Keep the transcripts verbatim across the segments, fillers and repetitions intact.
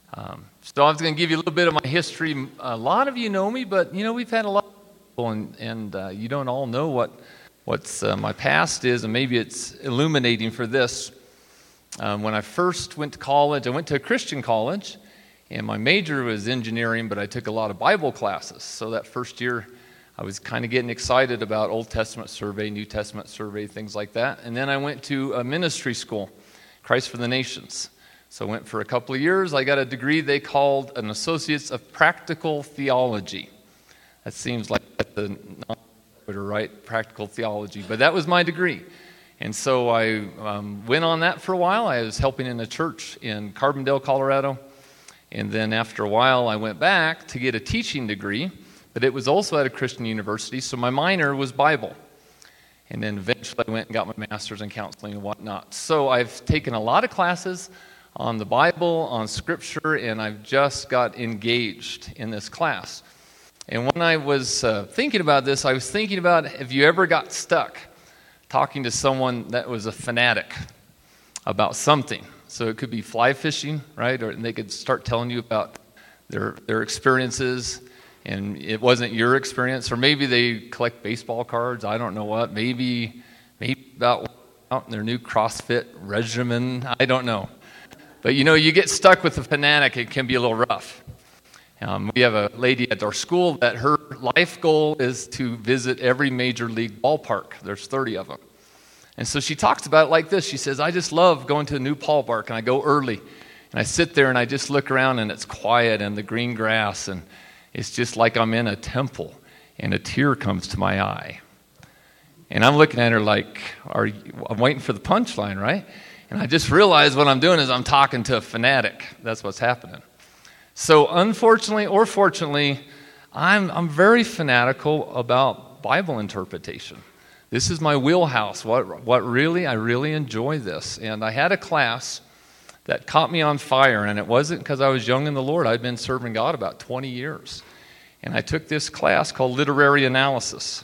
Um, so I was going to give you a little bit of my history. A lot of you know me, but you know we've had a lot of people, and, and uh, you don't all know what what's uh, my past is, and maybe it's illuminating for this. Um, when I first went to college, I went to a Christian college, and my major was engineering, but I took a lot of Bible classes. So that first year, I was kind of getting excited about Old Testament survey, New Testament survey, things like that. And then I went to a ministry school, Christ for the Nations. So I went for a couple of years. I got a degree they called an Associates of Practical Theology. That seems like the non-Twitter, right? Practical theology. But that was my degree. And so I um, went on that for a while. I was helping in a church in Carbondale, Colorado. And then after a while, I went back to get a teaching degree. But it was also at a Christian university, so my minor was Bible. And then eventually I went and got my master's in counseling and whatnot. So I've taken a lot of classes on the Bible, on Scripture, and I've just got engaged in this class. And when I was uh, thinking about this, I was thinking about if you ever got stuck talking to someone that was a fanatic about something. So it could be fly fishing, right? Or they could start telling you about their their experiences, and it wasn't your experience. Or maybe they collect baseball cards, I don't know what. Maybe, maybe about out their new CrossFit regimen, I don't know. But, you know, you get stuck with a fanatic, it can be a little rough. Um, we have a lady at our school that her life goal is to visit every major league ballpark. There's thirty of them. And so she talks about it like this. She says, I just love going to a new ballpark, and I go early. And I sit there, and I just look around, and it's quiet, and the green grass, and it's just like I'm in a temple, and a tear comes to my eye. And I'm looking at her like, are you, I'm waiting for the punchline, right? And I just realized what I'm doing is I'm talking to a fanatic. That's what's happening. So unfortunately or fortunately, I'm I'm very fanatical about Bible interpretation. This is my wheelhouse. What what really, I really enjoy this. And I had a class that caught me on fire, and it wasn't because I was young in the Lord. I'd been serving God about twenty years. And I took this class called Literary Analysis.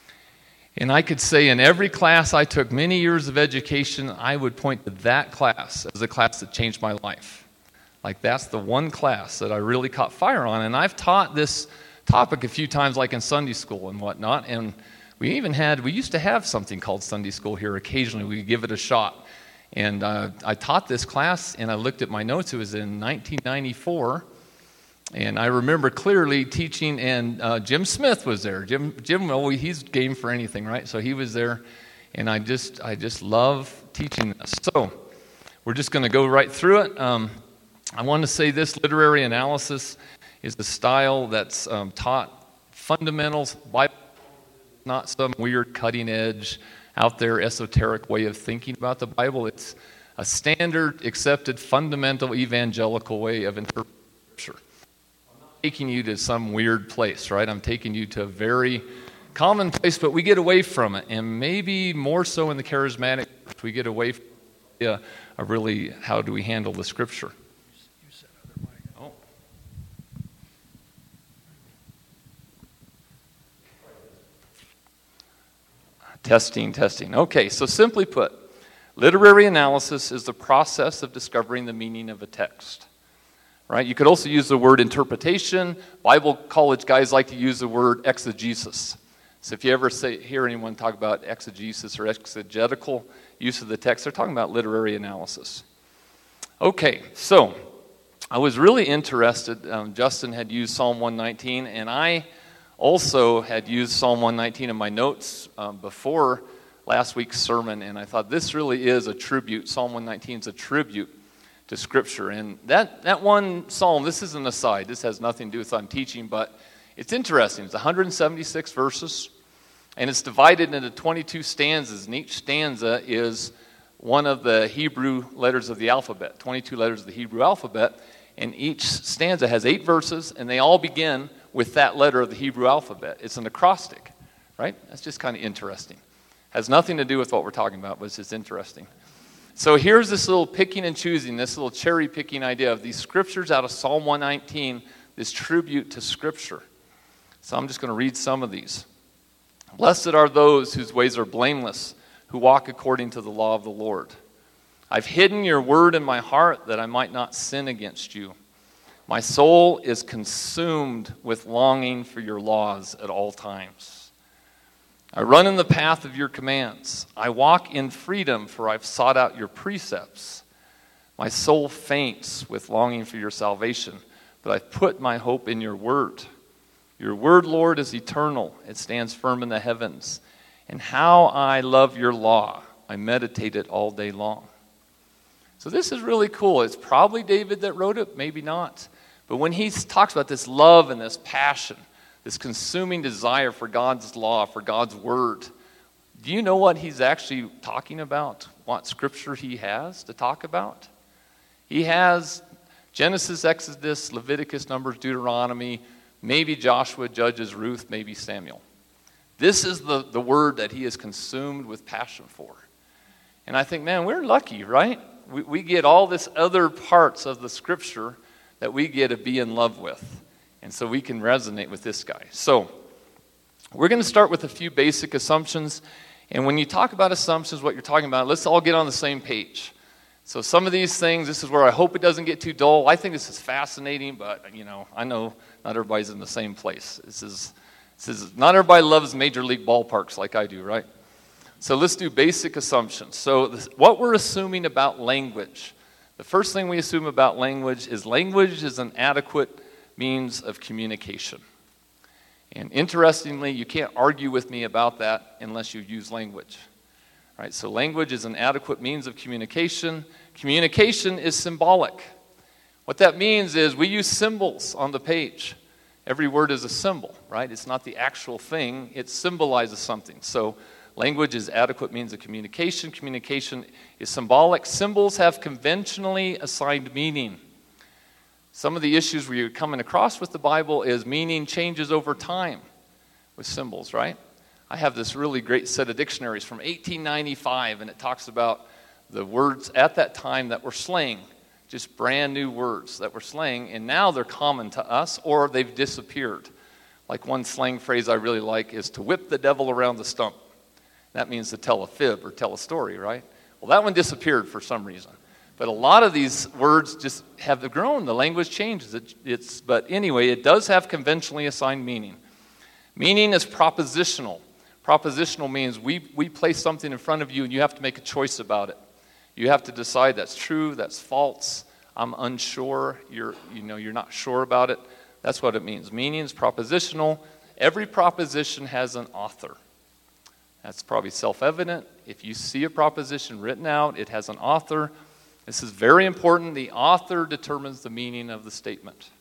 And I could say in every class I took, many years of education, I would point to that class as a class that changed my life. Like that's the one class that I really caught fire on. And I've taught this topic a few times, like in Sunday school and whatnot. And we even had, we used to have something called Sunday school here occasionally. We would give it a shot. And uh, I taught this class, and I looked at my notes. It was in nineteen ninety-four. And I remember clearly teaching, and uh, Jim Smith was there. Jim, Jim, well, he's game for anything, right? So he was there, and I just, I just love teaching this. So we're just going to go right through it. Um, I want to say this: literary analysis is a style that's um, taught fundamentals, Bible, not some weird, cutting-edge, out there, esoteric way of thinking about the Bible. It's a standard, accepted, fundamental, evangelical way of interpreting Scripture. Taking you to some weird place, right? I'm taking you to a very common place, but we get away from it. And maybe more so in the charismatic, we get away from the idea of really how do we handle the Scripture. Oh. Testing, testing. Okay, so simply put, literary analysis is the process of discovering the meaning of a text. Right? You could also use the word interpretation. Bible college guys like to use the word exegesis. So if you ever say, hear anyone talk about exegesis or exegetical use of the text, they're talking about literary analysis. Okay, so I was really interested. Um, Justin had used Psalm one nineteen, and I also had used Psalm one nineteen in my notes um, before last week's sermon, and I thought this really is a tribute. Psalm one nineteen is a tribute to Scripture. And that, that one psalm, this is an aside. This has nothing to do with what I'm teaching, but it's interesting. It's one hundred seventy-six verses, and it's divided into twenty-two stanzas, and each stanza is one of the Hebrew letters of the alphabet, twenty-two letters of the Hebrew alphabet, and each stanza has eight verses, and they all begin with that letter of the Hebrew alphabet. It's an acrostic, right? That's just kind of interesting. Has nothing to do with what we're talking about, but it's just interesting. So here's this little picking and choosing, this little cherry picking idea of these scriptures out of Psalm one nineteen, this tribute to Scripture. So I'm just going to read some of these. Blessed are those whose ways are blameless, who walk according to the law of the Lord. I've hidden your word in my heart that I might not sin against you. My soul is consumed with longing for your laws at all times. I run in the path of your commands. I walk in freedom, for I've sought out your precepts. My soul faints with longing for your salvation, but I've put my hope in your word. Your word, Lord, is eternal. It stands firm in the heavens. And how I love your law. I meditate it all day long. So this is really cool. It's probably David that wrote it, maybe not. But when he talks about this love and this passion, this consuming desire for God's law, for God's word, do you know what he's actually talking about? What scripture he has to talk about? He has Genesis, Exodus, Leviticus, Numbers, Deuteronomy, maybe Joshua, Judges, Ruth, maybe Samuel. This is the, the word that he is consumed with passion for. And I think, man, we're lucky, right? We, we get all this other parts of the scripture that we get to be in love with. And so we can resonate with this guy. So we're going to start with a few basic assumptions. And when you talk about assumptions, what you're talking about, let's all get on the same page. So some of these things, this is where I hope it doesn't get too dull. I think this is fascinating, but, you know, I know not everybody's in the same place. This is, this is not everybody loves major league ballparks like I do, right? So let's do basic assumptions. So this, what we're assuming about language. The first thing we assume about language is language is an adequate means of communication. And interestingly, you can't argue with me about that unless you use language. Right? So language is an adequate means of communication. Communication is symbolic. What that means is we use symbols on the page. Every word is a symbol, right? It's not the actual thing. It symbolizes something. So language is adequate means of communication. Communication is symbolic. Symbols have conventionally assigned meaning. Some of the issues we're coming across with the Bible is meaning changes over time with symbols, right? I have this really great set of dictionaries from eighteen ninety-five, and it talks about the words at that time that were slang, just brand new words that were slang, and now they're common to us, or they've disappeared. Like one slang phrase I really like is to whip the devil around the stump. That means to tell a fib or tell a story, right? Well, that one disappeared for some reason. But a lot of these words just have grown. The language changes. It, it's, but anyway, it does have conventionally assigned meaning. Meaning is propositional. Propositional means we, we place something in front of you and you have to make a choice about it. You have to decide that's true, that's false, I'm unsure, you're, you know, you're not sure about it. That's what it means. Meaning is propositional. Every proposition has an author. That's probably self-evident. If you see a proposition written out, it has an author. This is very important. The author determines the meaning of the statement.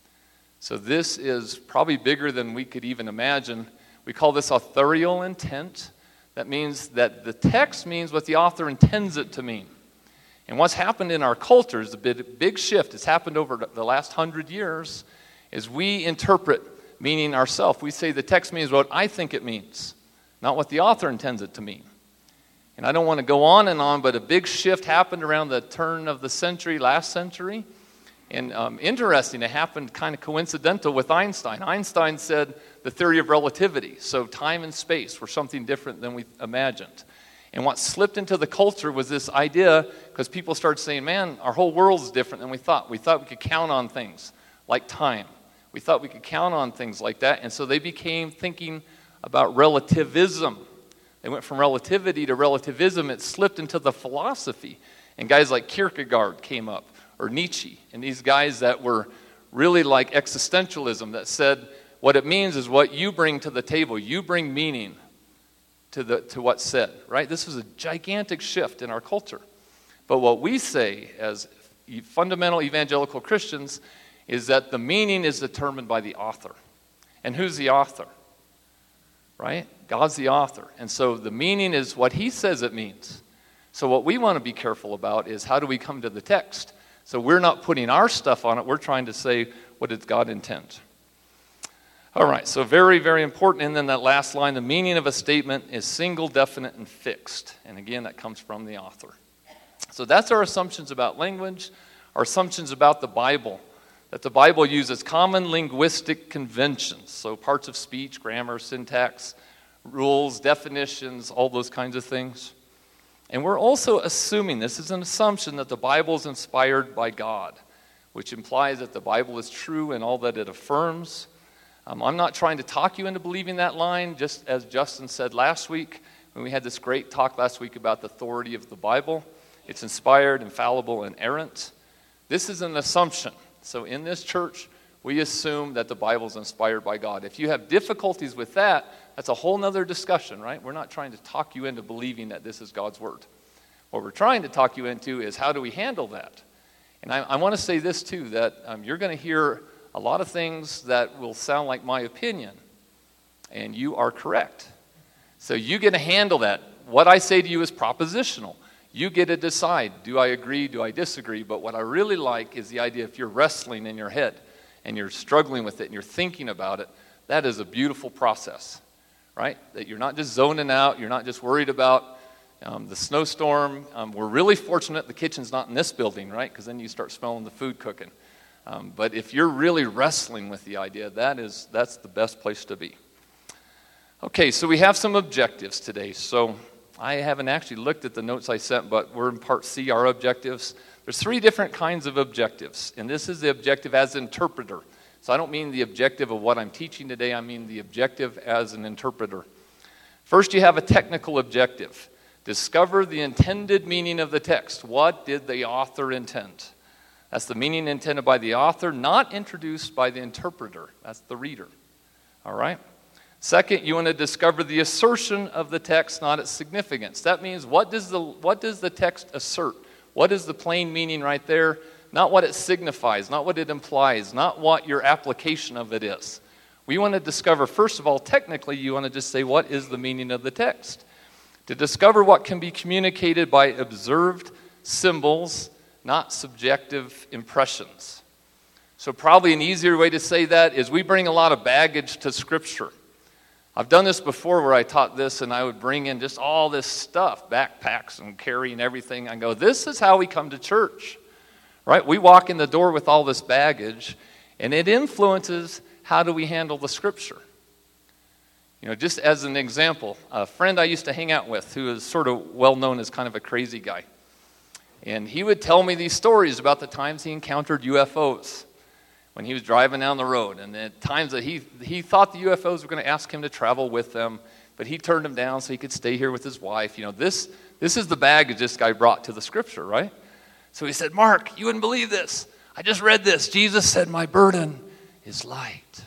So this is probably bigger than we could even imagine. We call this authorial intent. That means that the text means what the author intends it to mean. And what's happened in our culture is a big, big shift. It's happened over the last hundred years is we interpret meaning ourselves. We say the text means what I think it means, not what the author intends it to mean. And I don't want to go on and on, but a big shift happened around the turn of the century, last century. And um, interesting, it happened kind of coincidental with Einstein. Einstein said the theory of relativity. So time and space were something different than we imagined. And what slipped into the culture was this idea, because people started saying, man, our whole world is different than we thought. We thought we could count on things like time. We thought we could count on things like that. And so they became thinking about relativism. They went from relativity to relativism. It slipped into the philosophy. And guys like Kierkegaard came up, or Nietzsche, and these guys that were really like existentialism that said what it means is what you bring to the table. You bring meaning to the to what's said, right? This was a gigantic shift in our culture. But what we say as fundamental evangelical Christians is that the meaning is determined by the author. And who's the author? Right? God's the author. And so the meaning is what he says it means. So what we want to be careful about is how do we come to the text? So we're not putting our stuff on it. We're trying to say, what did God intend? All right, so very, very important. And then that last line, the meaning of a statement is single, definite, and fixed. And again, that comes from the author. So that's our assumptions about language, our assumptions about the Bible, that the Bible uses common linguistic conventions. So parts of speech, grammar, syntax, rules, definitions, all those kinds of things. And we're also assuming, this is an assumption, that the Bible is inspired by God. which implies that the Bible is true and all that it affirms. Um, I'm not trying to talk you into believing that line, just as Justin said last week when we had this great talk last week about the authority of the Bible. It's inspired, infallible, and inerrant. This is an assumption. So in this church, we assume that the Bible is inspired by God. If you have difficulties with that, that's a whole other discussion, right? We're not trying to talk you into believing that this is God's word. What we're trying to talk you into is how do we handle that? And I, I want to say this too, that um, you're going to hear a lot of things that will sound like my opinion, and you are correct. So you get to handle that. What I say to you is propositional. You get to decide, do I agree, do I disagree? But what I really like is the idea if you're wrestling in your head and you're struggling with it and you're thinking about it, that is a beautiful process, right? That you're not just zoning out, you're not just worried about um, the snowstorm. Um, we're really fortunate the kitchen's not in this building, right? Because then you start smelling the food cooking. Um, but if you're really wrestling with the idea, that is, that's the best place to be. Okay, so we have some objectives today. So I haven't actually looked at the notes I sent, but we're in part C, our objectives. There's three different kinds of objectives, and this is the objective as an interpreter. So I don't mean the objective of what I'm teaching today, I mean the objective as an interpreter. First, you have a technical objective. Discover the intended meaning of the text. What did the author intend? That's the meaning intended by the author, not introduced by the interpreter. That's the reader. All right? Second, you want to discover the assertion of the text, not its significance. That means what does the, what does the text assert? What is the plain meaning right there? Not what it signifies, not what it implies, not what your application of it is. We want to discover, first of all, technically, you want to just say, what is the meaning of the text? To discover what can be communicated by observed symbols, not subjective impressions. So probably an easier way to say that is we bring a lot of baggage to Scripture. I've done this before where I taught this and I would bring in just all this stuff, backpacks and carrying everything. I go, this is how we come to church, right? We walk in the door with all this baggage and it influences how do we handle the Scripture. You know, just as an example, a friend I used to hang out with who is sort of well known as kind of a crazy guy. And he would tell me these stories about the times he encountered U F Os when he was driving down the road. And the times that he he thought the U F Os were going to ask him to travel with them, but he turned them down so he could stay here with his wife. You know, this, this is the baggage this guy brought to the Scripture, right? So he said, Mark, you wouldn't believe this. I just read this. Jesus said, my burden is light.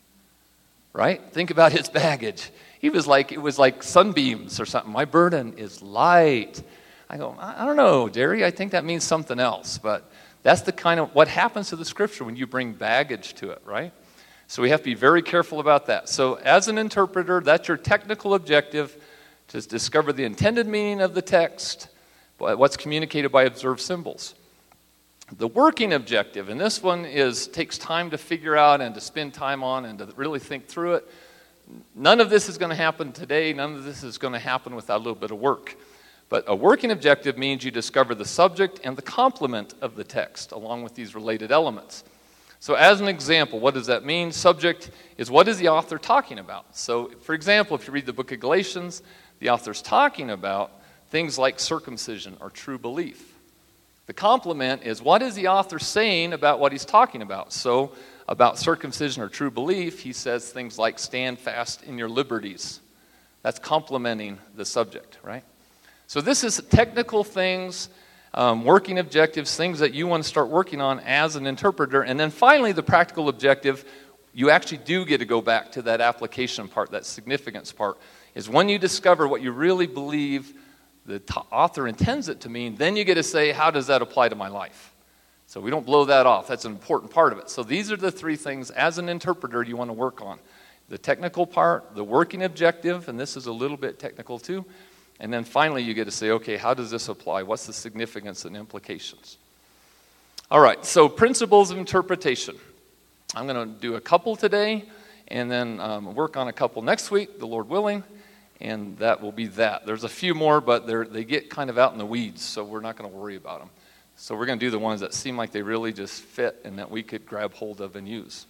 Right? Think about his baggage. He was like, it was like sunbeams or something. My burden is light. I go, I don't know, Jerry. I think that means something else. But that's the kind of what happens to the Scripture when you bring baggage to it, right? So we have to be very careful about that. So as an interpreter, that's your technical objective, to discover the intended meaning of the text, what's communicated by observed symbols. The working objective, and this one is takes time to figure out and to spend time on and to really think through it. None of this is going to happen today. None of this is going to happen without a little bit of work. But a working objective means you discover the subject and the complement of the text along with these related elements. So as an example, what does that mean? Subject is what is the author talking about? So for example, if you read the book of Galatians, the author's talking about things like circumcision or true belief. The complement is what is the author saying about what he's talking about? So about circumcision or true belief, he says things like stand fast in your liberties. That's complementing the subject, right? So this is technical things, um, working objectives, things that you want to start working on as an interpreter. And then finally, the practical objective, you actually do get to go back to that application part, that significance part, is when you discover what you really believe the t- author intends it to mean, then you get to say, how does that apply to my life? So we don't blow that off. That's an important part of it. So these are the three things as an interpreter you want to work on. The technical part, the working objective, and this is a little bit technical too. And then finally you get to say, okay, how does this apply? What's the significance and implications? All right, so principles of interpretation. I'm going to do a couple today and then um, work on a couple next week, the Lord willing. And that will be that. There's a few more, but they're, they get kind of out in the weeds, so we're not going to worry about them. So we're going to do the ones that seem like they really just fit and that we could grab hold of and use.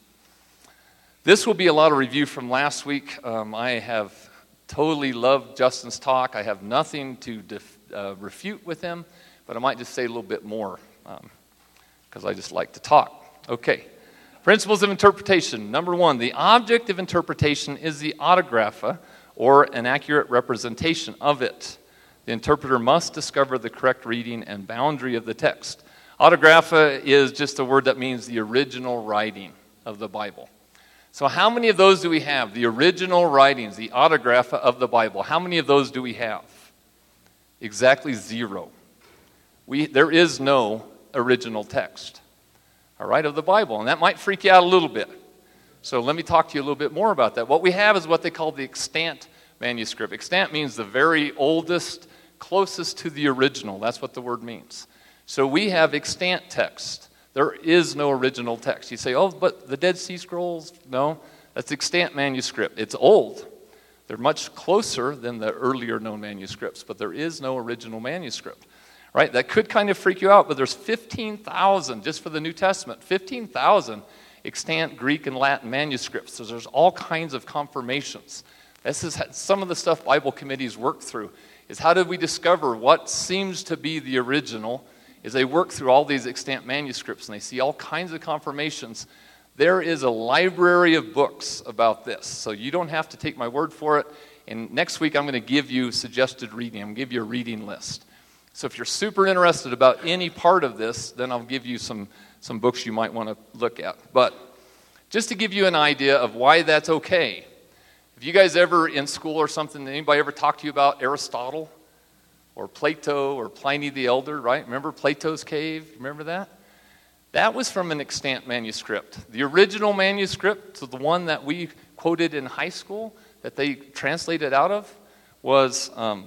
This will be a lot of review from last week. Um, I have totally loved Justin's talk. I have nothing to def, uh, refute with him, but I might just say a little bit more. Um, because I just like to talk. Okay. Principles of interpretation. Number one, the object of interpretation is the autographa, or an accurate representation of it. The interpreter must discover the correct reading and boundary of the text. Autographa is just a word that means the original writing of the Bible. So how many of those do we have? The original writings, the autographa of the Bible. How many of those do we have? Exactly zero. We, there is no original text, all right, of the Bible. And that might freak you out a little bit. So let me talk to you a little bit more about that. What we have is what they call the extant manuscript. Extant means the very oldest, closest to the original. That's what the word means. So we have extant text. There is no original text. You say, oh, but the Dead Sea Scrolls? No, that's extant manuscript. It's old. They're much closer than the earlier known manuscripts, but there is no original manuscript. Right? That could kind of freak you out, but there's fifteen thousand, just for the New Testament, fifteen thousand extant Greek and Latin manuscripts. So there's all kinds of confirmations. This is some of the stuff Bible committees work through, is how did we discover what seems to be the original, is they work through all these extant manuscripts, and they see all kinds of confirmations. There is a library of books about this, so you don't have to take my word for it. And next week I'm going to give you suggested reading. I'm going to give you a reading list. So if you're super interested about any part of this, then I'll give you some, some books you might want to look at. But just to give you an idea of why that's okay, have you guys ever in school or something, anybody ever talk to you about Aristotle or Plato or Pliny the Elder, right? Remember Plato's cave? Remember that? That was from an extant manuscript. The original manuscript, so the one that we quoted in high school that they translated out of, was um,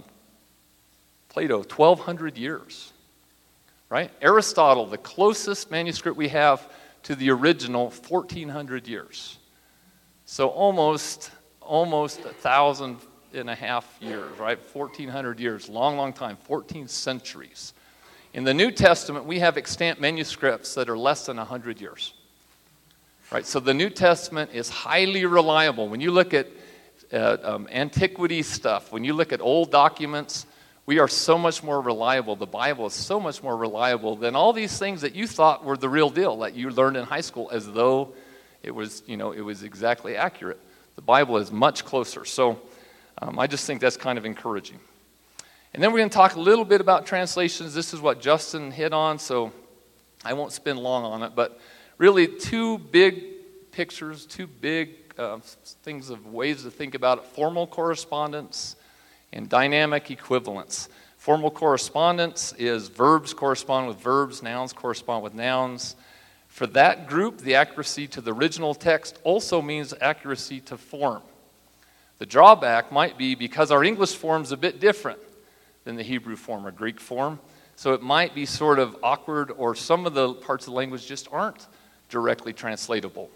Plato, twelve hundred years, right? Aristotle, the closest manuscript we have to the original, fourteen hundred years. So almost, almost a thousand and a half years, right? fourteen hundred years, long, long time, fourteen centuries. In the New Testament, we have extant manuscripts that are less than one hundred years, right? So the New Testament is highly reliable. When you look at uh, um, antiquity stuff, when you look at old documents, we are so much more reliable. The Bible is so much more reliable than all these things that you thought were the real deal, that you learned in high school, as though it was, you know, it was exactly accurate. The Bible is much closer. So um, I just think that's kind of encouraging. And then we're going to talk a little bit about translations. This is what Justin hit on, so I won't spend long on it. But really, two big pictures, two big uh, things of ways to think about it: formal correspondence and dynamic equivalence. Formal correspondence is verbs correspond with verbs, nouns correspond with nouns. For that group, the accuracy to the original text also means accuracy to form. The drawback might be because our English form is a bit different than the Hebrew form or Greek form, so it might be sort of awkward, or some of the parts of the language just aren't directly translatable.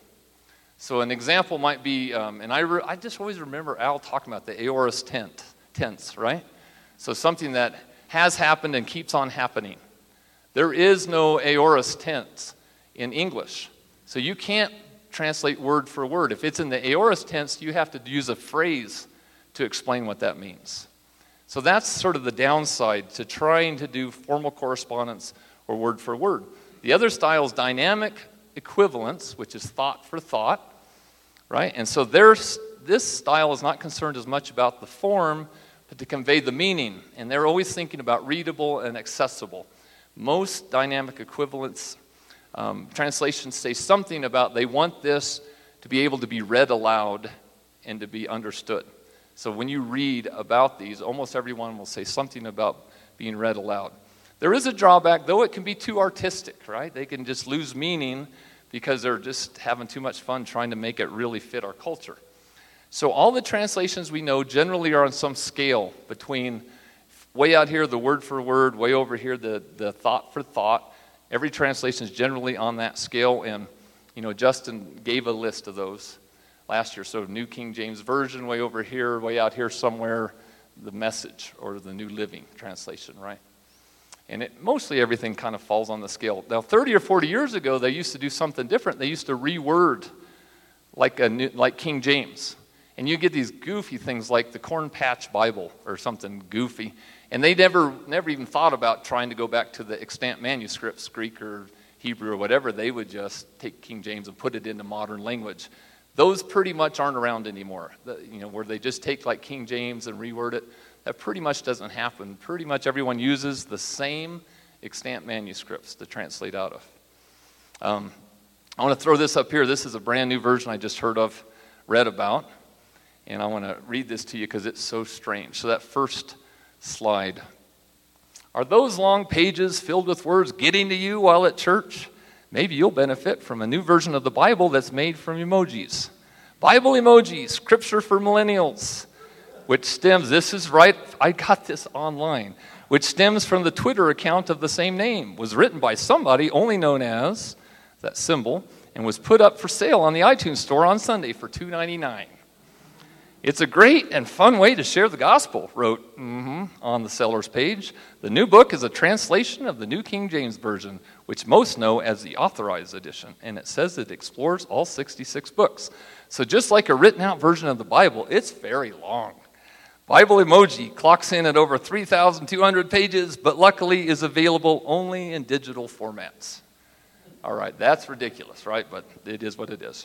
So an example might be, um, and I, re- I just always remember Al talking about the aorist tense. tense, right? So something that has happened and keeps on happening. There is no aorist tense in English. So you can't translate word for word. If it's in the aorist tense, you have to use a phrase to explain what that means. So that's sort of the downside to trying to do formal correspondence or word for word. The other style is dynamic equivalence, which is thought for thought, right? And so there's this style is not concerned as much about the form, but to convey the meaning. And they're always thinking about readable and accessible. Most dynamic equivalence um, translations say something about they want this to be able to be read aloud and to be understood. So when you read about these, almost everyone will say something about being read aloud. There is a drawback, though it can be too artistic, right? They can just lose meaning because they're just having too much fun trying to make it really fit our culture. So all the translations we know generally are on some scale between way out here, the word for word, way over here, the, the thought for thought. Every translation is generally on that scale, and you know, Justin gave a list of those last year. So New King James Version, way over here, way out here somewhere, the Message or the New Living Translation, right? And it, mostly everything kind of falls on the scale. Now, thirty or forty years ago, they used to do something different. They used to reword like, a new, like King James. And you get these goofy things like the Corn Patch Bible or something goofy. And they never never even thought about trying to go back to the extant manuscripts, Greek or Hebrew or whatever, they would just take King James and put it into modern language. Those pretty much aren't around anymore. The, you know, where they just take like King James and reword it. That pretty much doesn't happen. Pretty much everyone uses the same extant manuscripts to translate out of. Um, I want to throw this up here. This is a brand new version I just heard of, read about. And I want to read this to you because it's so strange. So that first slide. Are those long pages filled with words getting to you while at church? Maybe you'll benefit from a new version of the Bible that's made from emojis. Bible emojis, scripture for millennials, which stems, this is right, I got this online, which stems from the Twitter account of the same name, was written by somebody only known as, that symbol, and was put up for sale on the iTunes store on Sunday for two ninety-nine. It's a great and fun way to share the gospel, wrote mm-hmm, on the seller's page. The new book is a translation of the New King James Version, which most know as the Authorized Edition, and it says it explores all sixty-six books. So just like a written-out version of the Bible, it's very long. Bible emoji clocks in at over three thousand two hundred pages, but luckily is available only in digital formats. All right, that's ridiculous, right? But it is what it is.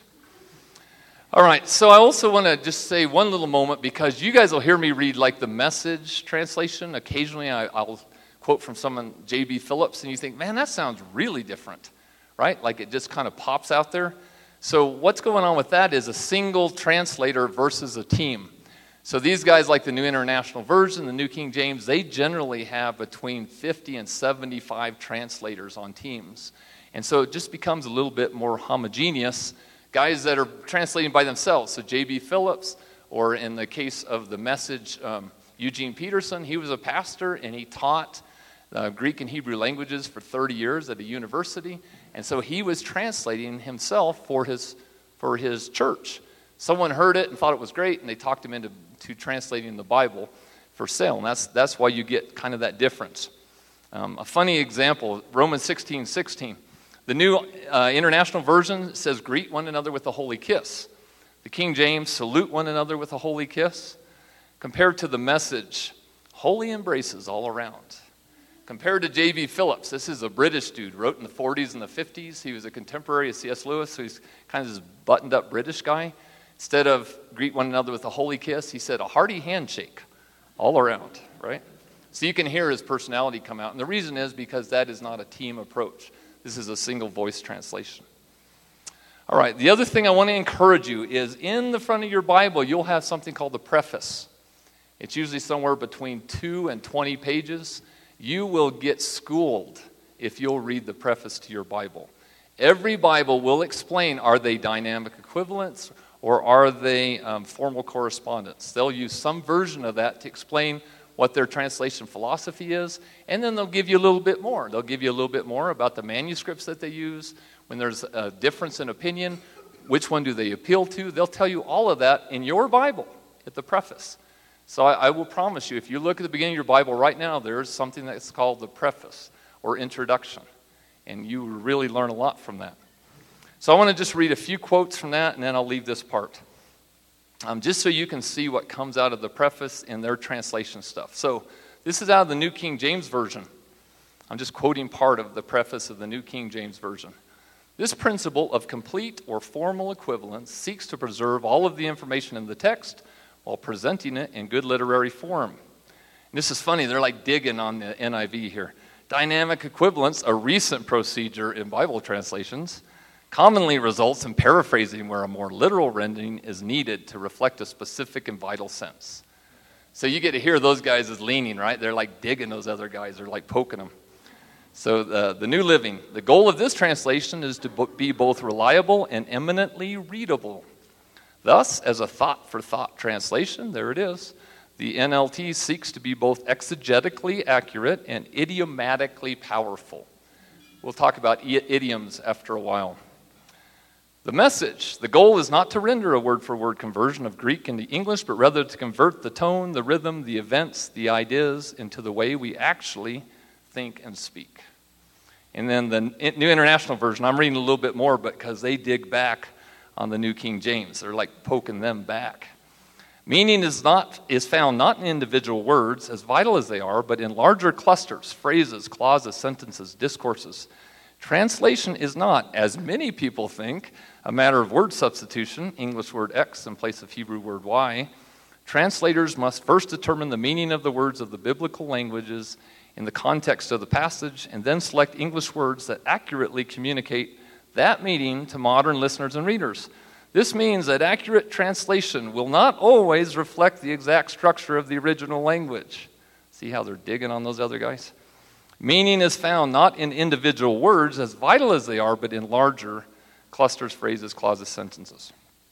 All right, so I also want to just say one little moment, because you guys will hear me read like the Message translation. Occasionally I, I'll quote from someone, J B Phillips, and you think, man, that sounds really different, right? Like it just kind of pops out there. So what's going on with that is a single translator versus a team. So these guys, like the New International Version, the New King James, they generally have between fifty and seventy-five translators on teams. And so it just becomes a little bit more homogeneous. Guys that are translating by themselves, so J B Phillips, or in the case of the Message, um, Eugene Peterson, he was a pastor and he taught uh, Greek and Hebrew languages for thirty years at a university, and so he was translating himself for his, for his church. Someone heard it and thought it was great, and they talked him into to translating the Bible for sale, and that's, that's why you get kind of that difference. Um, a funny example, Romans sixteen sixteen. The New uh, International Version says, greet one another with a holy kiss. The King James, salute one another with a holy kiss. Compared to the Message, holy embraces all around. Compared to J B Phillips, this is a British dude, wrote in the forties and the fifties. He was a contemporary of C S Lewis, so he's kind of this buttoned-up British guy. Instead of greet one another with a holy kiss, he said a hearty handshake all around, right? So you can hear his personality come out. And the reason is because that is not a team approach. This is a single voice translation. All right, the other thing I want to encourage you is in the front of your Bible, you'll have something called the preface. It's usually somewhere between two and twenty pages. You will get schooled if you'll read the preface to your Bible. Every Bible will explain, are they dynamic equivalents or are they um, formal correspondence? They'll use some version of that to explain what their translation philosophy is, and then they'll give you a little bit more. They'll give you a little bit more about the manuscripts that they use. When there's a difference in opinion, which one do they appeal to? They'll tell you all of that in your Bible at the preface. So I, I will promise you, if you look at the beginning of your Bible right now, there's something that's called the preface or introduction, and you really learn a lot from that. So I want to just read a few quotes from that, and then I'll leave this part. Um, just so you can see what comes out of the preface in their translation stuff. So this is out of the New King James Version. I'm just quoting part of the preface of the New King James Version. This principle of complete or formal equivalence seeks to preserve all of the information in the text while presenting it in good literary form. And this is funny, they're like digging on the N I V here. Dynamic equivalence, a recent procedure in Bible translations, commonly results in paraphrasing where a more literal rendering is needed to reflect a specific and vital sense. So you get to hear those guys as leaning, right? They're like digging those other guys. They're like poking them. So the, the New Living. The goal of this translation is to be both reliable and eminently readable. Thus, as a thought-for-thought translation, there it is, the N L T seeks to be both exegetically accurate and idiomatically powerful. We'll talk about idioms after a while. The Message. The goal is not to render a word-for-word conversion of Greek into English, but rather to convert the tone, the rhythm, the events, the ideas into the way we actually think and speak. And then the New International Version, I'm reading a little bit more because they dig back on the New King James. They're like poking them back. Meaning is not is found not in individual words, as vital as they are, but in larger clusters, phrases, clauses, sentences, discourses. Translation is not, as many people think, a matter of word substitution, English word X in place of Hebrew word Y. Translators must first determine the meaning of the words of the biblical languages in the context of the passage, and then select English words that accurately communicate that meaning to modern listeners and readers. This means that accurate translation will not always reflect the exact structure of the original language. See how they're digging on those other guys? Meaning is found not in individual words, as vital as they are, but in larger clusters, phrases, clauses, sentences.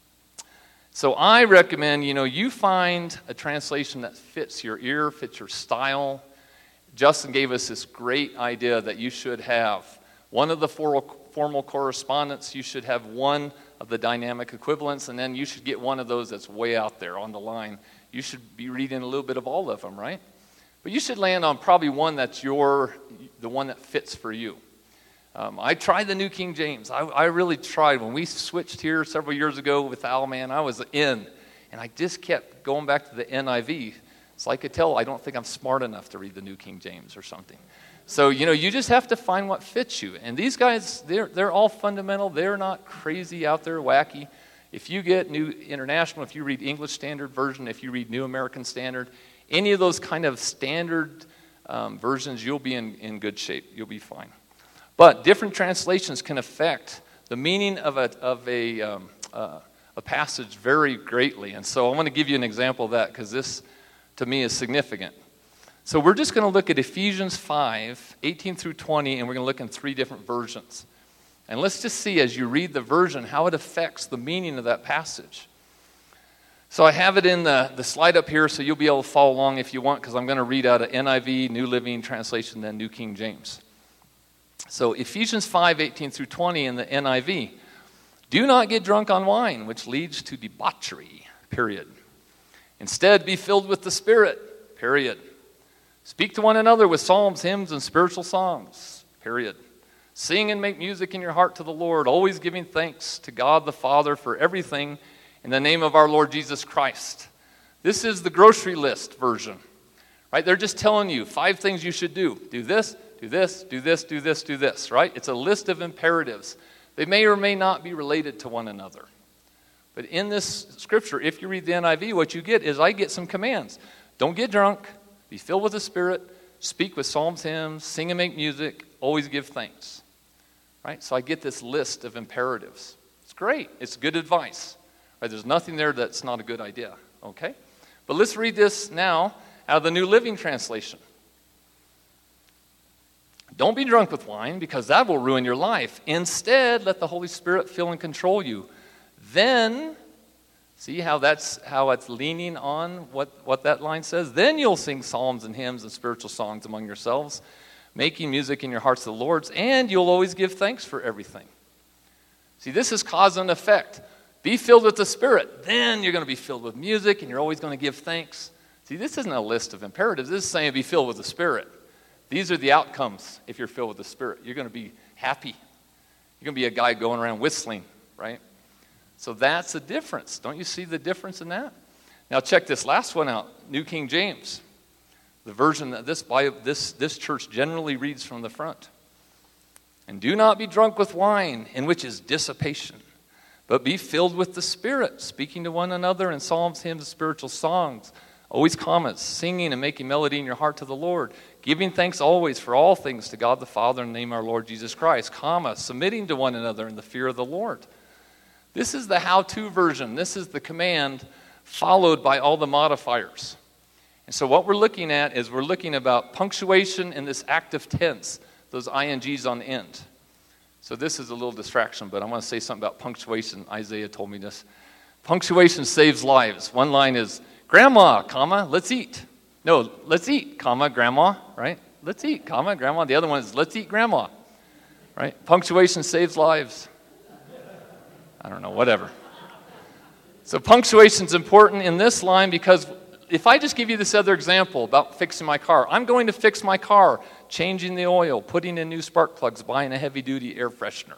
So I recommend, you know, you find a translation that fits your ear, fits your style. Justin gave us this great idea that you should have one of the formal correspondence, you should have one of the dynamic equivalents, and then you should get one of those that's way out there on the line. You should be reading a little bit of all of them, right? But you should land on probably one that's your, the one that fits for you. Um, I tried the New King James. I, I really tried. When we switched here several years ago with Al, man, I was in, and I just kept going back to the N I V. So I could tell I don't think I'm smart enough to read the New King James or something. So, you know, you just have to find what fits you. And these guys, they're, they're all fundamental. They're not crazy out there, wacky. If you get New International, if you read English Standard Version, if you read New American Standard, any of those kind of standard um, versions, you'll be in, in good shape. You'll be fine. But different translations can affect the meaning of a, of a, um, uh, a passage very greatly. And so I want to give you an example of that because this, to me, is significant. So we're just going to look at Ephesians five, eighteen through twenty, and we're going to look in three different versions. And let's just see as you read the version how it affects the meaning of that passage. So I have it in the, the slide up here so you'll be able to follow along if you want, because I'm going to read out of N I V, New Living Translation, then New King James. So Ephesians five, eighteen through twenty in the N I V. Do not get drunk on wine, which leads to debauchery, period. Instead, be filled with the Spirit, period. Speak to one another with psalms, hymns, and spiritual songs, period. Sing and make music in your heart to the Lord, always giving thanks to God the Father for everything in the name of our Lord Jesus Christ. This is the grocery list version, right? They're just telling you five things you should do. Do this, do this, do this, do this, do this, right? It's a list of imperatives. They may or may not be related to one another. But in this scripture, if you read the N I V, what you get is I get some commands. Don't get drunk. Be filled with the Spirit, speak with psalms, hymns, sing and make music, always give thanks. Right? So I get this list of imperatives. It's great. It's good advice. Right? There's nothing there that's not a good idea. Okay? But let's read this now out of the New Living Translation. Don't be drunk with wine, because that will ruin your life. Instead, let the Holy Spirit fill and control you. Then, see how that's how it's leaning on what, what that line says? Then you'll sing psalms and hymns and spiritual songs among yourselves, making music in your hearts to the Lord's, and you'll always give thanks for everything. See, this is cause and effect. Be filled with the Spirit. Then you're going to be filled with music, and you're always going to give thanks. See, this isn't a list of imperatives. This is saying be filled with the Spirit. These are the outcomes if you're filled with the Spirit. You're going to be happy. You're going to be a guy going around whistling, right? So that's the difference. Don't you see the difference in that? Now check this last one out, New King James. The version that this, Bible, this, this church generally reads from the front. And do not be drunk with wine, in which is dissipation, but be filled with the Spirit, speaking to one another in psalms, hymns, and spiritual songs. Always comments, singing and making melody in your heart to the Lord, giving thanks always for all things to God the Father in the name of our Lord Jesus Christ, comma, submitting to one another in the fear of the Lord. This is the how-to version. This is the command followed by all the modifiers. And so what we're looking at is we're looking about punctuation in this active tense, those ings on the end. So this is a little distraction, but I want to say something about punctuation. Isaiah told me this. Punctuation saves lives. One line is, Grandma, comma, let's eat. No, let's eat, comma, Grandma, right? Let's eat, comma, Grandma. The other one is, let's eat, Grandma, right? Punctuation saves lives. I don't know, whatever. So punctuation is important in this line because if I just give you this other example about fixing my car, I'm going to fix my car, changing the oil, putting in new spark plugs, buying a heavy-duty air freshener.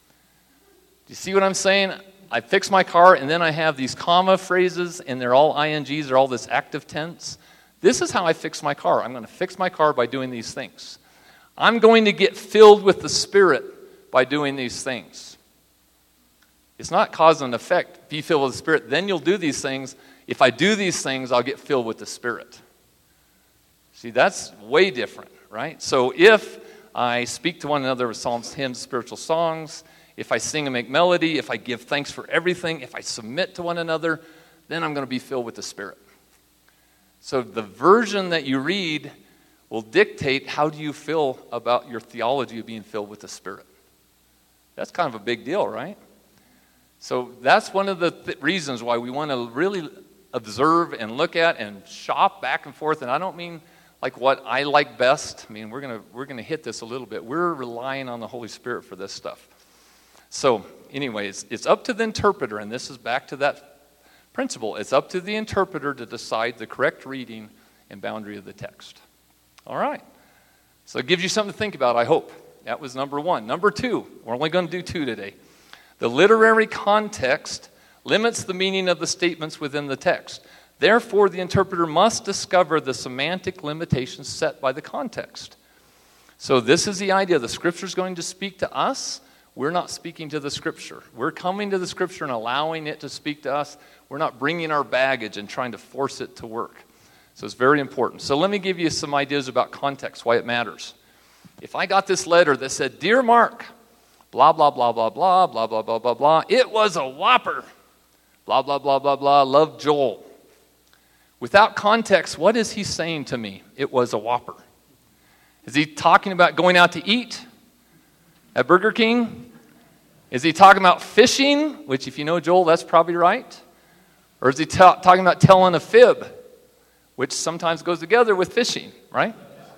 Do you see what I'm saying? I fix my car, and then I have these comma phrases, and they're all ings, they're all this active tense. This is how I fix my car. I'm going to fix my car by doing these things. I'm going to get filled with the Spirit by doing these things. It's not cause and effect. Be filled with the Spirit, then you'll do these things. If I do these things, I'll get filled with the Spirit. See, that's way different, right? So if I speak to one another with psalms, hymns, spiritual songs, if I sing and make melody, if I give thanks for everything, if I submit to one another, then I'm going to be filled with the Spirit. So the version that you read will dictate how do you feel about your theology of being filled with the Spirit. That's kind of a big deal, right? So that's one of the th- reasons why we want to really observe and look at and shop back and forth. And I don't mean like what I like best. I mean, we're gonna we're gonna hit this a little bit. We're relying on the Holy Spirit for this stuff. So, anyways, it's up to the interpreter, and this is back to that principle. It's up to the interpreter to decide the correct reading and boundary of the text. All right. So it gives you something to think about, I hope. That was number one. Number two, we're only going to do two today. The literary context limits the meaning of the statements within the text. Therefore, the interpreter must discover the semantic limitations set by the context. So this is the idea. The Scripture is going to speak to us. We're not speaking to the Scripture. We're coming to the Scripture and allowing it to speak to us. We're not bringing our baggage and trying to force it to work. So it's very important. So let me give you some ideas about context, why it matters. If I got this letter that said, "Dear Mark, blah, blah, blah, blah, blah, blah, blah, blah, blah, blah, it was a whopper, blah, blah, blah, blah, blah, love Joel." Without context, what is he saying to me? It was a whopper. Is he talking about going out to eat at Burger King? Is he talking about fishing, which if you know Joel, that's probably right? Or is he ta- talking about telling a fib, which sometimes goes together with fishing, right?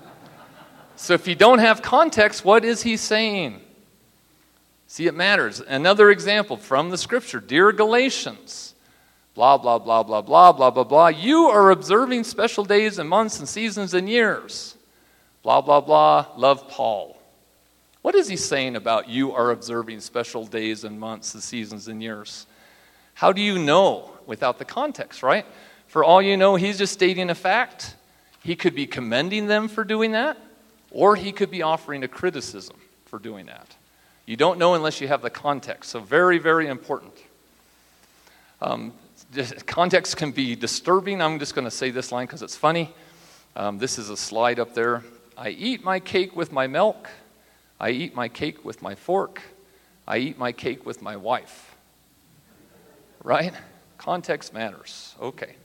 So if you don't have context, what is he saying? See, it matters. Another example from the Scripture. Dear Galatians, blah, blah, blah, blah, blah, blah, blah, blah. You are observing special days and months and seasons and years. Blah, blah, blah. Love, Paul. What is he saying about you are observing special days and months and seasons and years? How do you know without the context, right? For all you know, he's just stating a fact. He could be commending them for doing that, or he could be offering a criticism for doing that. You don't know unless you have the context. So very, very important. Um, context can be disturbing. I'm just going to say this line because it's funny. Um, this is a slide up there. I eat my cake with my milk. I eat my cake with my fork. I eat my cake with my wife. Right? Context matters. Okay.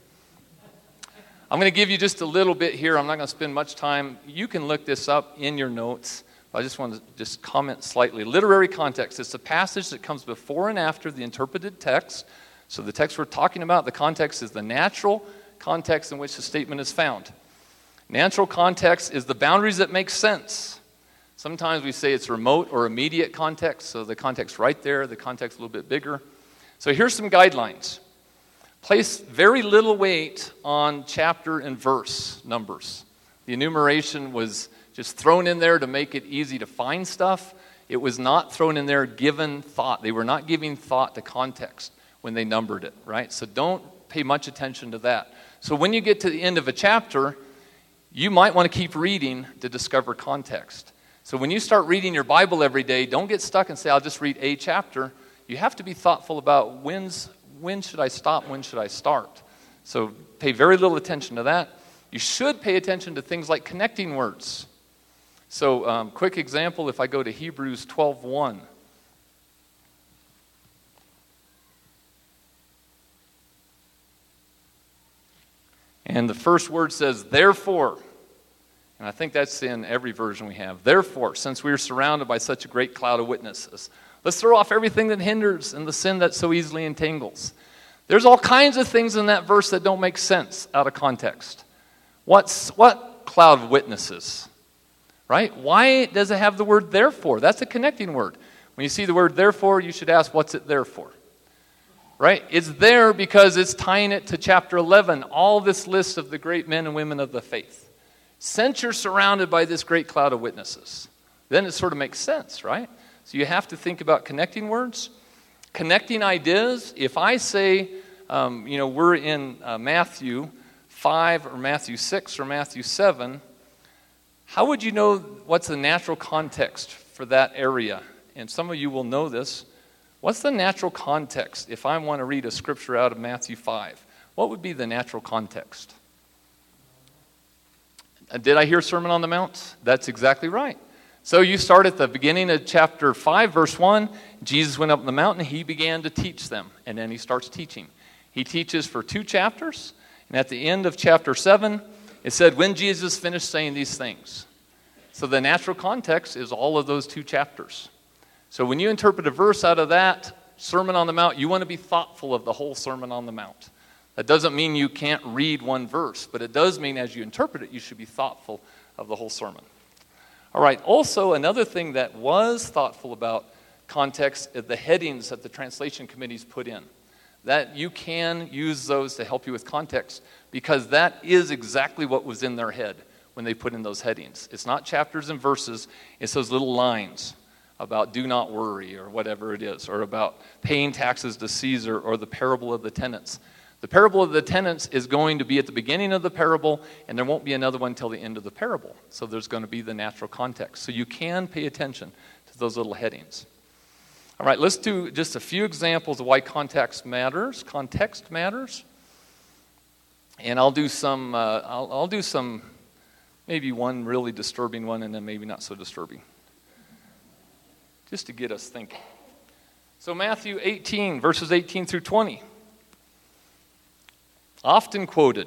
I'm going to give you just a little bit here. I'm not going to spend much time. You can look this up in your notes. I just want to just comment slightly. Literary context. It's a passage that comes before and after the interpreted text. So the text we're talking about, the context is the natural context in which the statement is found. Natural context is the boundaries that make sense. Sometimes we say it's remote or immediate context, so the context right there, the context a little bit bigger. So here's some guidelines. Place very little weight on chapter and verse numbers. The enumeration was just thrown in there to make it easy to find stuff. It was not thrown in there given thought. They were not giving thought to context when they numbered it, right? So don't pay much attention to that. So when you get to the end of a chapter, you might want to keep reading to discover context. So when you start reading your Bible every day, don't get stuck and say, I'll just read a chapter. You have to be thoughtful about when's, when should I stop, when should I start. So pay very little attention to that. You should pay attention to things like connecting words. So um, quick example, if I go to Hebrews twelve one. And the first word says, therefore. And I think that's in every version we have. Therefore, since we are surrounded by such a great cloud of witnesses, let's throw off everything that hinders and the sin that so easily entangles. There's all kinds of things in that verse that don't make sense out of context. What's what cloud of witnesses? Right? Why does it have the word therefore? That's a connecting word. When you see the word therefore, you should ask, what's it there for? Right? It's there because it's tying it to chapter eleven, all this list of the great men and women of the faith. Since you're surrounded by this great cloud of witnesses, then it sort of makes sense, right? So you have to think about connecting words, connecting ideas. If I say, um, you know, we're in uh, Matthew five or Matthew six or Matthew seven, how would you know what's the natural context for that area and some of you will know this, what's the natural context if I want to read a scripture out of Matthew five? What would be the natural context? Did I hear Sermon on the Mount? That's exactly right. So you start at the beginning of chapter five, verse one. Jesus went up on the mountain, he began to teach them, and then he starts teaching. He teaches for two chapters, and at the end of chapter seven, it said, when Jesus finished saying these things. So the natural context is all of those two chapters. So when you interpret a verse out of that Sermon on the Mount, you want to be thoughtful of the whole Sermon on the Mount. That doesn't mean you can't read one verse, but it does mean as you interpret it, you should be thoughtful of the whole sermon. All right, also another thing that was thoughtful about context is the headings that the translation committees put in. That you can use those to help you with context because that is exactly what was in their head when they put in those headings. It's not chapters and verses, it's those little lines about do not worry or whatever it is, or about paying taxes to Caesar or the parable of the tenants. The parable of the tenants is going to be at the beginning of the parable, and there won't be another one until the end of the parable. So there's going to be the natural context. So you can pay attention to those little headings. All right, let's do just a few examples of why context matters. Context matters. And I'll do some, uh, I'll, I'll do some, maybe one really disturbing one, and then maybe not so disturbing. Just to get us thinking. So Matthew eighteen, verses eighteen through twenty. Often quoted.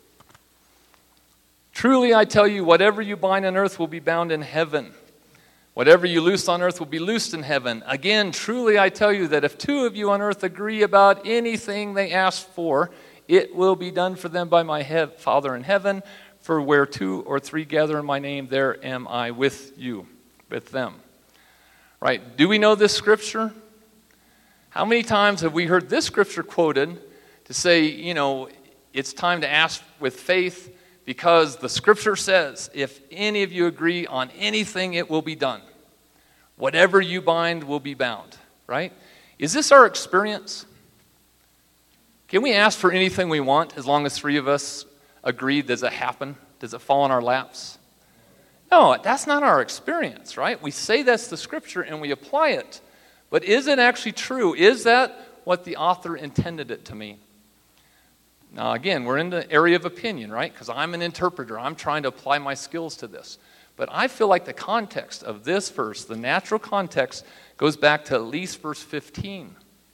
Truly I tell you, whatever you bind on earth will be bound in heaven. Whatever you loose on earth will be loosed in heaven. Again, truly I tell you that if two of you on earth agree about anything they ask for, it will be done for them by my he- Father in heaven. For where two or three gather in my name, there am I with you, with them. Right? Do we know this scripture? How many times have we heard this scripture quoted to say, you know, it's time to ask with faith because the scripture says, if any of you agree on anything, it will be done. Whatever you bind will be bound, right? Is this our experience? Can we ask for anything we want as long as three of us agree? Does it happen? Does it fall in our laps? No, that's not our experience, right? We say that's the scripture and we apply it. But is it actually true? Is that what the author intended it to mean? Now, again, we're in the area of opinion, right? Because I'm an interpreter. I'm trying to apply my skills to this. But I feel like the context of this verse, the natural context, goes back to at least verse fifteen.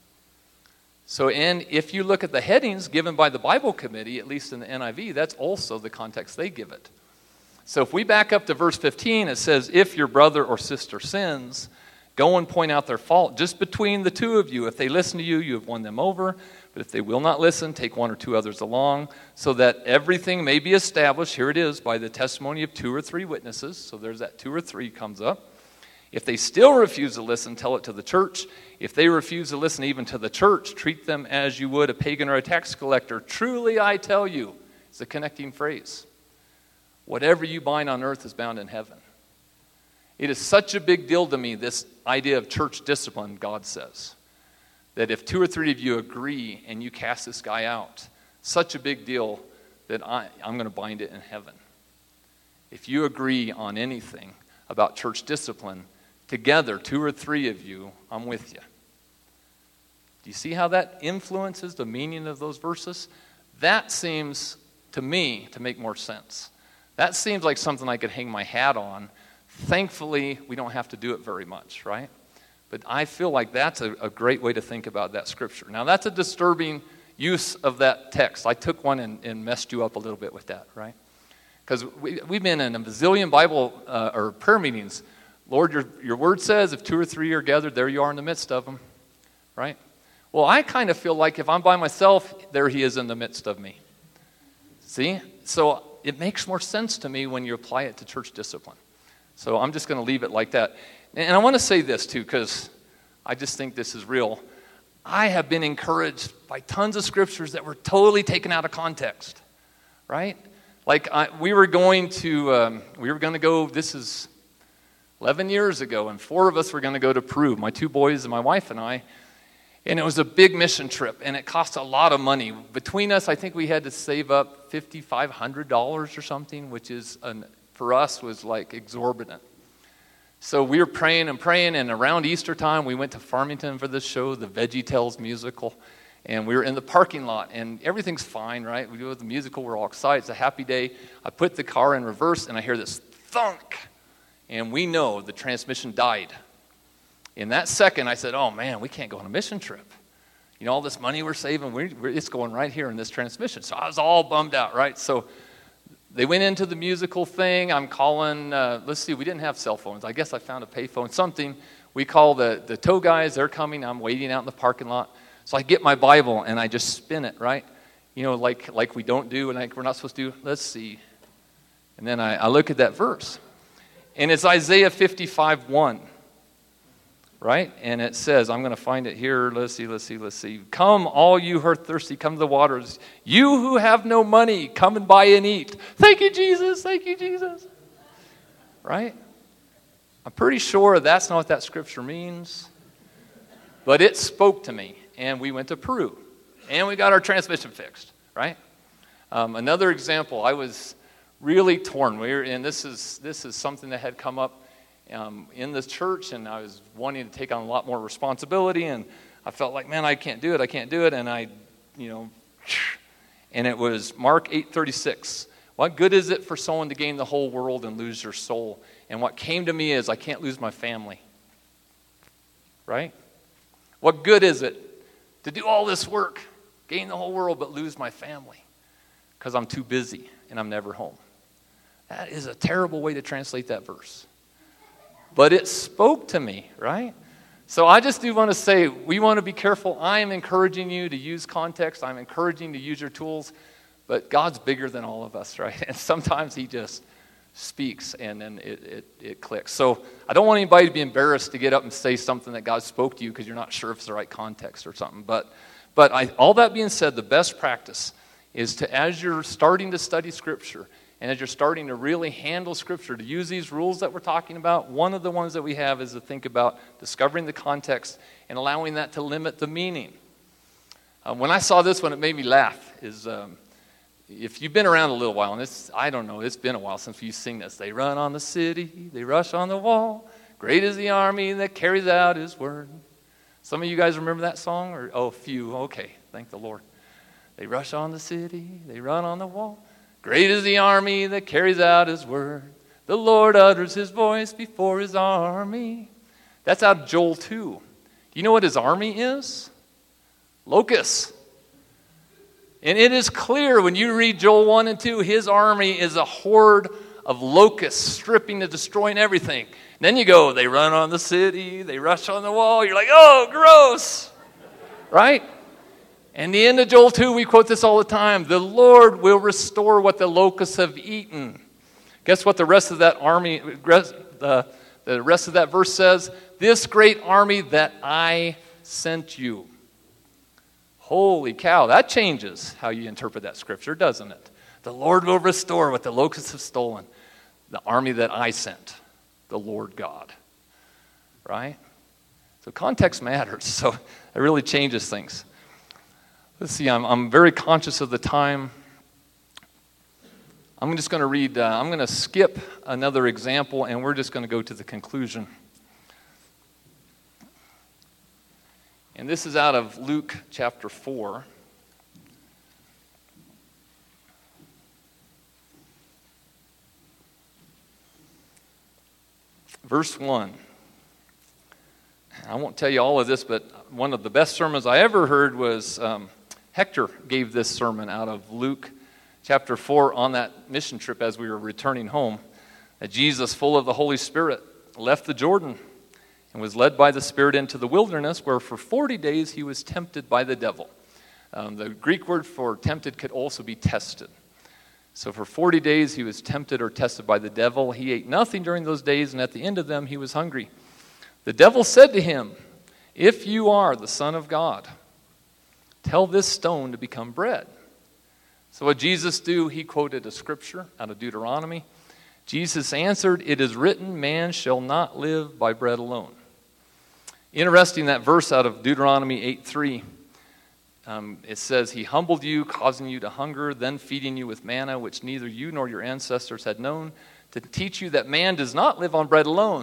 So, and if you look at the headings given by the Bible Committee, at least in the N I V, that's also the context they give it. So if we back up to verse fifteen, it says, if your brother or sister sins, go and point out their fault just between the two of you. If they listen to you, you have won them over. But if they will not listen, take one or two others along, so that everything may be established, here it is, by the testimony of two or three witnesses. So there's that two or three comes up. If they still refuse to listen, tell it to the church. If they refuse to listen even to the church, treat them as you would a pagan or a tax collector. Truly I tell you, it's a connecting phrase. Whatever you bind on earth is bound in heaven. It is such a big deal to me, this idea of church discipline, God says. That if two or three of you agree and you cast this guy out, such a big deal that I, I'm going to bind it in heaven. If you agree on anything about church discipline, together, two or three of you, I'm with you. Do you see how that influences the meaning of those verses? That seems, to me, to make more sense. That seems like something I could hang my hat on. Thankfully, we don't have to do it very much, right? But I feel like that's a, a great way to think about that scripture. Now, that's a disturbing use of that text. I took one and, and messed you up a little bit with that, right? Because we, we've been in a bazillion Bible uh, or prayer meetings. Lord, your, your word says if two or three are gathered, there you are in the midst of them, right? Well, I kind of feel like if I'm by myself, there he is in the midst of me. See? So it makes more sense to me when you apply it to church discipline. So I'm just going to leave it like that. And I want to say this too, because I just think this is real. I have been encouraged by tons of scriptures that were totally taken out of context, right? Like I, we were going to, um, we were going to go, this is eleven years ago, and four of us were going to go to Peru, my two boys and my wife and I. And it was a big mission trip, and it cost a lot of money. Between us, I think we had to save up five thousand five hundred dollars or something, which is, an, for us, was like exorbitant. So we were praying and praying, and around Easter time, we went to Farmington for this show, the VeggieTales musical, and we were in the parking lot, and everything's fine, right? We do the musical, we're all excited, it's a happy day. I put the car in reverse, and I hear this thunk, and we know the transmission died. In that second, I said, oh man, we can't go on a mission trip. You know, all this money we're saving, we're, we're, it's going right here in this transmission. So I was all bummed out, right? So they went into the musical thing. I'm calling, uh, let's see, we didn't have cell phones. I guess I found a payphone, something. We call the, the tow guys, they're coming. I'm waiting out in the parking lot. So I get my Bible and I just spin it, right? You know, like like we don't do and like we're not supposed to do. Let's see. And then I, I look at that verse. And it's Isaiah fifty-five one, right? And it says, I'm going to find it here. Let's see, let's see, let's see. Come, all you who are thirsty, come to the waters. You who have no money, come and buy and eat. Thank you, Jesus. Thank you, Jesus. Right? I'm pretty sure that's not what that scripture means. But it spoke to me. And we went to Peru. And we got our transmission fixed. Right? Um, another example, I was really torn. We were, and this is this is something that had come up Um, in this church, and I was wanting to take on a lot more responsibility, and I felt like, man, I can't do it, I can't do it, and I, you know, and it was Mark eight thirty-six. What good is it for someone to gain the whole world and lose their soul? And what came to me is, I can't lose my family, right? What good is it to do all this work, gain the whole world, but lose my family because I'm too busy and I'm never home? That is a terrible way to translate that verse. But it spoke to me, right? So I just do want to say, we want to be careful. I am encouraging you to use context. I'm encouraging you to use your tools. But God's bigger than all of us, right? And sometimes he just speaks and then it, it, it clicks. So I don't want anybody to be embarrassed to get up and say something that God spoke to you because you're not sure if it's the right context or something. But, but I, all that being said, the best practice is to, as you're starting to study Scripture, and as you're starting to really handle Scripture, to use these rules that we're talking about, one of the ones that we have is to think about discovering the context and allowing that to limit the meaning. Um, when I saw this one, it made me laugh. Is um, if you've been around a little while, and it's, I don't know, it's been a while since you sing this. They run on the city, they rush on the wall. Great is the army that carries out his word. Some of you guys remember that song? Or oh, few. Okay, thank the Lord. They rush on the city, they run on the wall. Great is the army that carries out his word. The Lord utters his voice before his army. That's out of Joel two. Do you know what his army is? Locusts. And it is clear when you read Joel one and two, his army is a horde of locusts stripping and destroying everything. And then you go, they run on the city, they rush on the wall. You're like, oh, gross. Right? And the end of Joel two, we quote this all the time. The Lord will restore what the locusts have eaten. Guess what the rest of that army, the, the rest of that verse says? This great army that I sent you. Holy cow, that changes how you interpret that scripture, doesn't it? The Lord will restore what the locusts have stolen. The army that I sent, the Lord God. Right? So context matters. So it really changes things. Let's see, I'm, I'm very conscious of the time. I'm just going to read, uh, I'm going to skip another example, and we're just going to go to the conclusion. And this is out of Luke chapter four. Verse one. I won't tell you all of this, but one of the best sermons I ever heard was um, Hector gave this sermon out of Luke chapter four on that mission trip as we were returning home. That Jesus, full of the Holy Spirit, left the Jordan and was led by the Spirit into the wilderness, where for forty days he was tempted by the devil. Um, the Greek word for tempted could also be tested. So for forty days he was tempted or tested by the devil. He ate nothing during those days, and at the end of them he was hungry. The devil said to him, if you are the Son of God, tell this stone to become bread. So what did Jesus do? He quoted a scripture out of Deuteronomy. Jesus answered, it is written, man shall not live by bread alone. Interesting, that verse out of Deuteronomy eight three. Um, it says, he humbled you, causing you to hunger, then feeding you with manna, which neither you nor your ancestors had known, to teach you that man does not live on bread alone,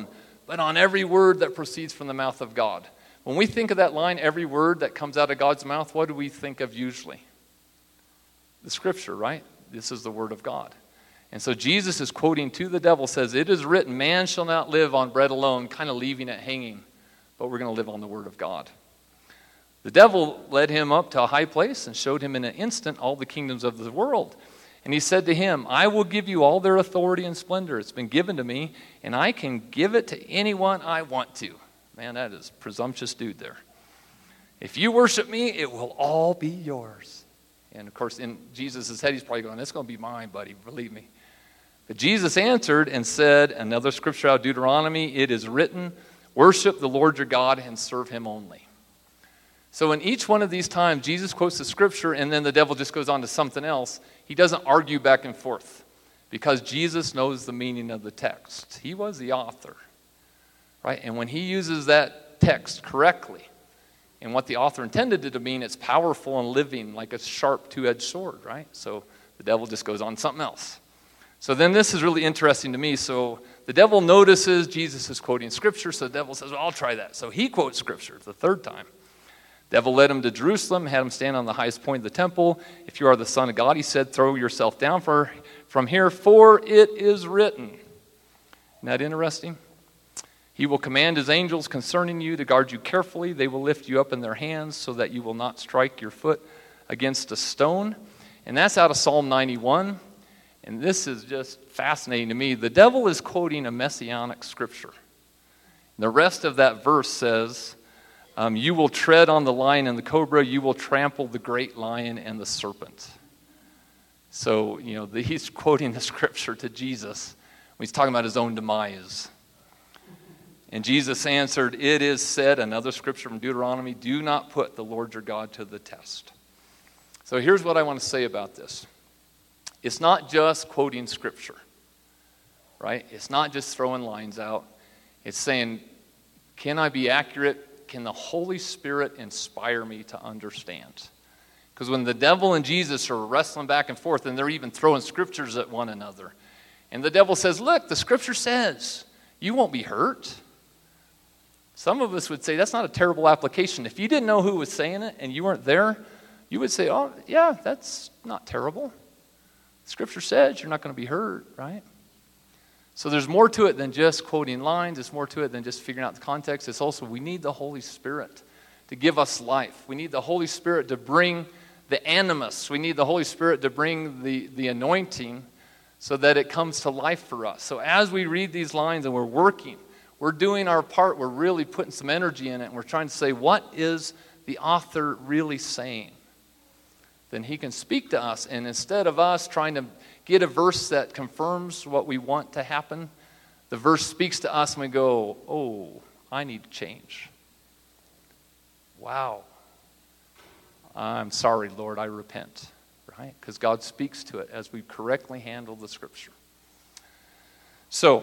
but on every word that proceeds from the mouth of God. When we think of that line, every word that comes out of God's mouth, what do we think of usually? The scripture, right? This is the word of God. And so Jesus is quoting to the devil, says, it is written, man shall not live on bread alone, kind of leaving it hanging, but we're going to live on the word of God. The devil led him up to a high place and showed him in an instant all the kingdoms of the world. And he said to him, I will give you all their authority and splendor. It's been given to me, and I can give it to anyone I want to. Man, that is a presumptuous dude there. If you worship me, it will all be yours. And of course, in Jesus' head, he's probably going, it's going to be mine, buddy, believe me. But Jesus answered and said, another scripture out of Deuteronomy, it is written, worship the Lord your God and serve him only. So in each one of these times, Jesus quotes the scripture and then the devil just goes on to something else. He doesn't argue back and forth because Jesus knows the meaning of the text. He was the author, right? And when he uses that text correctly and what the author intended it to mean, it's powerful and living like a sharp two-edged sword, right? So the devil just goes on something else. So then this is really interesting to me. So the devil notices Jesus is quoting scripture, so the devil says, well, I'll try that. So he quotes scripture the third time. Devil led him to Jerusalem, had him stand on the highest point of the temple. If you are the Son of God, he said, throw yourself down for, from here, for it is written. Isn't that interesting? He will command his angels concerning you to guard you carefully. They will lift you up in their hands so that you will not strike your foot against a stone. And that's out of Psalm ninety-one. And this is just fascinating to me. The devil is quoting a messianic scripture. The rest of that verse says, Um, you will tread on the lion and the cobra. You will trample the great lion and the serpent. So, you know, the, he's quoting the scripture to Jesus when he's talking about his own demise. And Jesus answered, it is said, another scripture from Deuteronomy, do not put the Lord your God to the test. So here's what I want to say about this. It's not just quoting scripture, right? It's not just throwing lines out. It's saying, can I be accurate? Can the Holy Spirit inspire me to understand? Because when the devil and Jesus are wrestling back and forth, and they're even throwing scriptures at one another, and the devil says, look, the scripture says, you won't be hurt. Some of us would say that's not a terrible application. If you didn't know who was saying it and you weren't there, you would say, oh, yeah, that's not terrible. Scripture says you're not going to be hurt, right? So there's more to it than just quoting lines. It's more to it than just figuring out the context. It's also we need the Holy Spirit to give us life. We need the Holy Spirit to bring the animus. We need the Holy Spirit to bring the, the anointing so that it comes to life for us. So as we read these lines and we're working, we're doing our part. We're really putting some energy in it. And we're trying to say, what is the author really saying? Then he can speak to us. And instead of us trying to get a verse that confirms what we want to happen, the verse speaks to us and we go, oh, I need to change. Wow. I'm sorry, Lord, I repent. Right? Because God speaks to it as we correctly handle the scripture. So,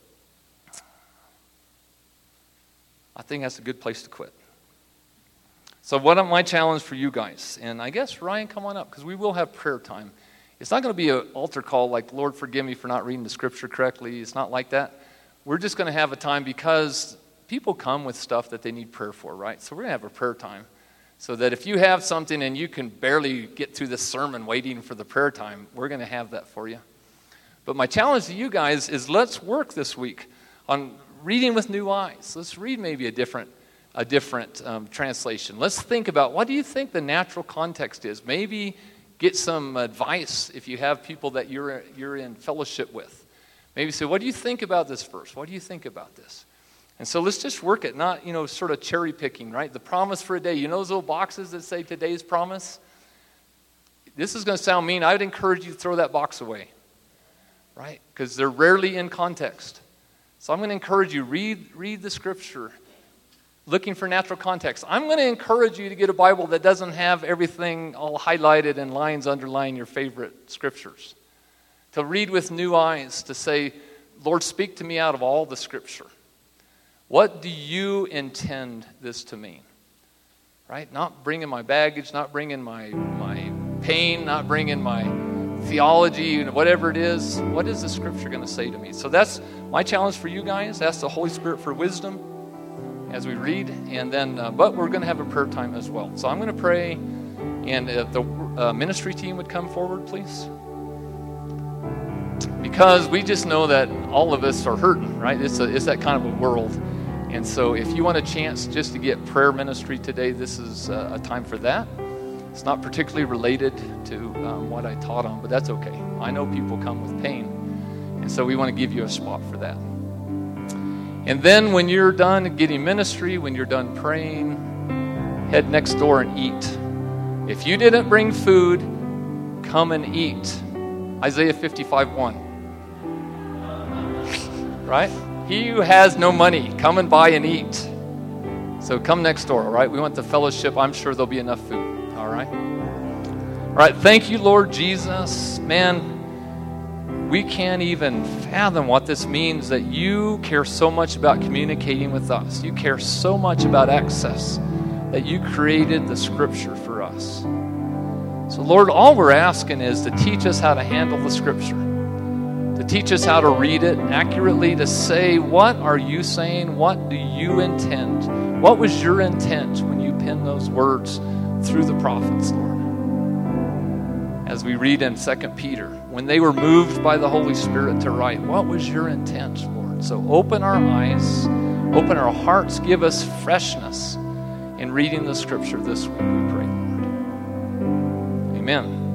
I think that's a good place to quit. So what am my challenge for you guys? And I guess, Ryan, come on up, because we will have prayer time. It's not going to be an altar call like, Lord, forgive me for not reading the scripture correctly. It's not like that. We're just going to have a time because people come with stuff that they need prayer for, right? So we're going to have a prayer time so that if you have something and you can barely get through this sermon waiting for the prayer time, we're going to have that for you. But my challenge to you guys is let's work this week on reading with new eyes. Let's read maybe a different a different um, translation. Let's think about, what do you think the natural context is? Maybe get some advice if you have people that you're you're in fellowship with. Maybe say, what do you think about this verse? What do you think about this? And so let's just work it, not, you know, sort of cherry picking, right? The promise for a day. You know those little boxes that say today's promise? This is going to sound mean. I would encourage you to throw that box away, right? Because they're rarely in context. So I'm going to encourage you, read read the scripture, looking for natural context. I'm going to encourage you to get a Bible that doesn't have everything all highlighted and lines underlying your favorite scriptures. To read with new eyes, to say, Lord, speak to me out of all the scripture. What do you intend this to mean? Right? Not bringing my baggage, not bringing my, my pain, not bringing my theology and whatever it is. What is the scripture going to say to me? So that's my challenge for you guys. Ask the Holy Spirit for wisdom as we read. And then, uh, but we're going to have a prayer time as well. So I'm going to pray, and if the uh, ministry team would come forward, please. Because we just know that all of us are hurting, right? It's, a, it's that kind of a world. And so if you want a chance just to get prayer ministry today, this is uh, a time for that. It's not particularly related to um, what I taught on, but that's okay. I know people come with pain. And so we want to give you a spot for that. And then when you're done getting ministry, when you're done praying, head next door and eat. If you didn't bring food, come and eat. Isaiah fifty-five one. Right? He who has no money, come and buy and eat. So come next door, all right? We want the fellowship. I'm sure there'll be enough food, all right? All right, thank you, Lord Jesus. Man, we can't even fathom what this means, that you care so much about communicating with us. You care so much about access, that you created the scripture for us. So, Lord, all we're asking is to teach us how to handle the scripture, to teach us how to read it accurately, to say, what are you saying? What do you intend? What was your intent when you penned those words through the prophets, Lord? As we read in Second Peter, when they were moved by the Holy Spirit to write, what was your intent, Lord? So open our eyes, open our hearts, give us freshness in reading the scripture this week, we pray, Lord. Amen.